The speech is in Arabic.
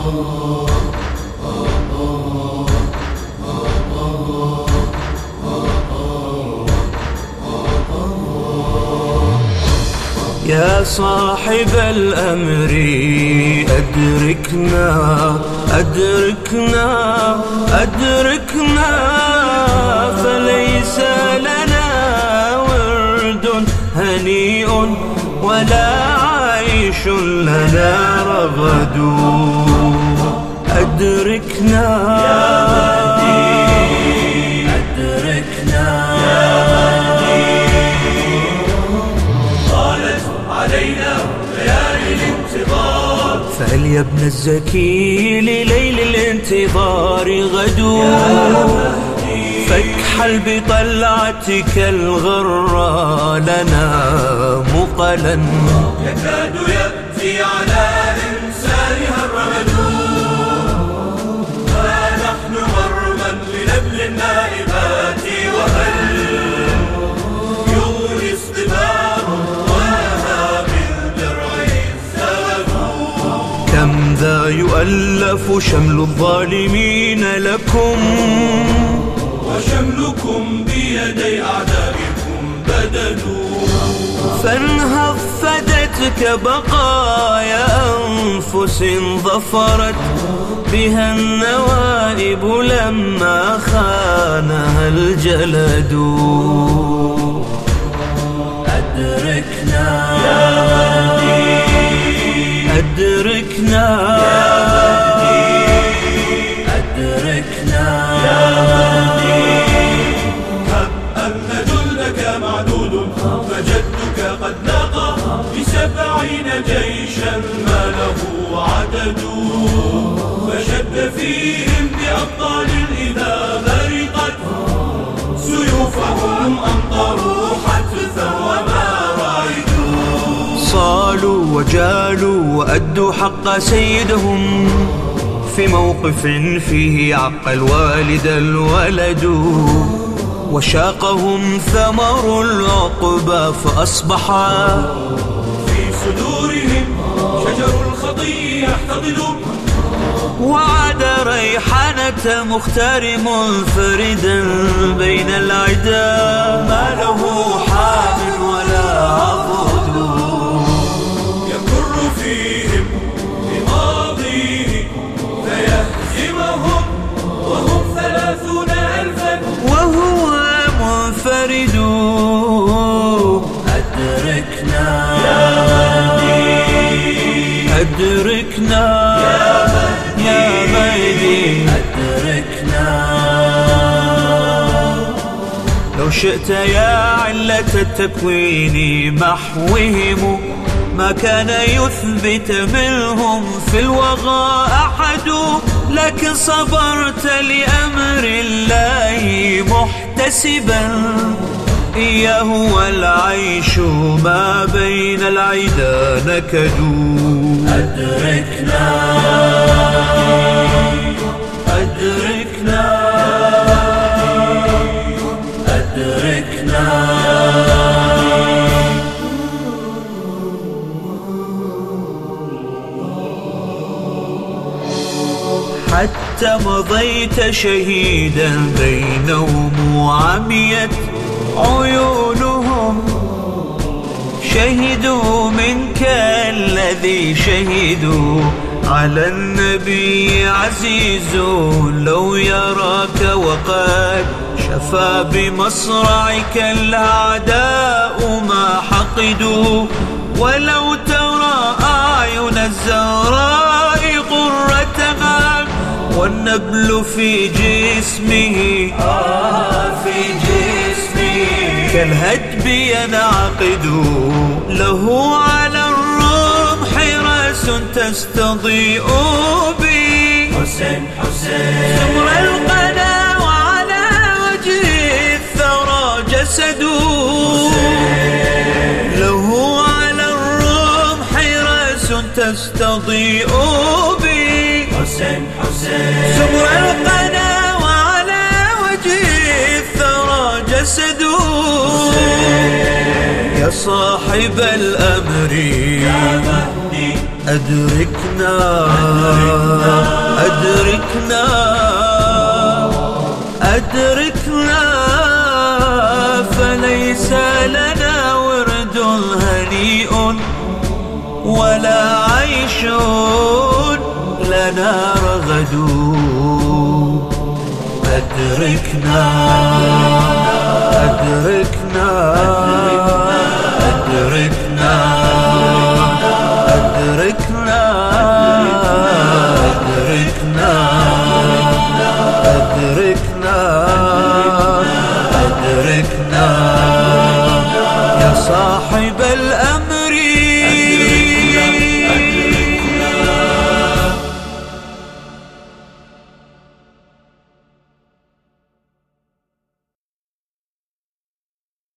يا صاحب الأمر أدركنا أدركنا أدركنا، فليس لنا ورد هنيء ولا عيش لنا رغد. أدركنا يا مهدي أدركنا يا مهدي، طالت علينا ليالي الانتظار، فليبنى الزكي لليل الانتظار غدو. فاكحل بطلعتك الغرى لنا مقلا، يكاد يأتي على إنسانها الرمد، ونحن مرمى لنبل النائبات، وهل يغني اصطبار ولها بالدرع الثبت. كم ذا يؤلف شمل الظالمين لكم، وشملكم بيدي أعدائكم بدل. فانهض فدتك بقايا أنفس ظفرت بها النوائب لما خانها الجلد. أدركنا يا مهدي أدركنا يا مهدي أدركنا يا مهدي. هب أن جلدك معدود فجدك قد لاقى ب70 جيشا ما له عدد، فشد فيهم بأبطال إذا برقت سيوفهم أمطروا حتفا وما رعدوا. صالوا وجالوا وأدوا حق سيدهم في موقف فيه عق الوالد الولد، وشاقهم ثمر العقبى فأصبح في صدورهم شجر الخطي يحتضن، وعد ريحانة مختار منفردا بين العدا، ما له حام ولا عضد. يكر فيهم بماضيه فيهزمهم وهم 30,000 وهو منفرد. أدركنا يا مهدي أدركنا يا مهدي أدركنا. لو شئت يا علة التكوين محوهم، ما كان يثبت منهم في الوغى أحد، لكن صبرت لأمر الله محتسبا إياه والعيش ما بين العدا نكد. أدركنا أدركنا أدركنا. حتى مضيت شهيدا بينهم وعميت عيونهم، شهدوا منك الذي شهدوا على النبي عزيز. لو يراك وقد شفى بمصرعك الأعداء ما حقدوا، ولو ترى أعين الزهراء غرتها والنبل في جسمه كالهدب ينعقد. له على الرمح راس تستضيء به حسين سمر القنا، وعلى وجه الثرى جسد. له على الرمح راس تستضيء به حسين سمر القنا، وعلى وجه الثرى جسد. يا صاحب الأمر يا مهدي أدركنا لنا رغدوا. أدركنا أدركنا أدركنا